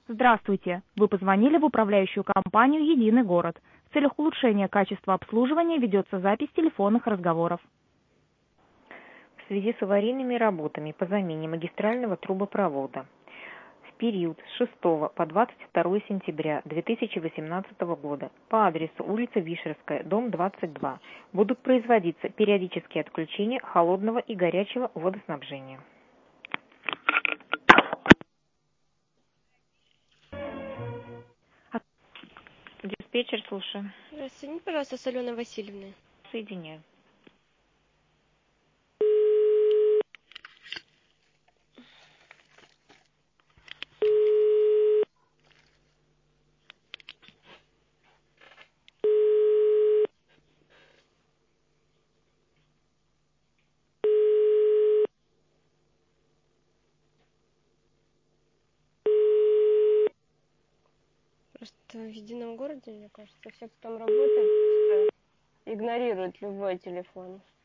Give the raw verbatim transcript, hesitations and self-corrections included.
Здравствуйте! Вы позвонили в управляющую компанию «Единый город». В целях улучшения качества обслуживания ведется запись телефонных разговоров. В связи с аварийными работами по замене магистрального трубопровода в период с шестого по двадцать второе сентября две тысячи восемнадцатого года по адресу улица Вишерская, дом двадцать два, будут производиться периодические отключения холодного и горячего водоснабжения. Диспетчер, слушаю. Соедините, пожалуйста, с Аленой Васильевной. Соединяю. Просто в едином городе, мне кажется, все, кто там работает, просто игнорируют любой телефон.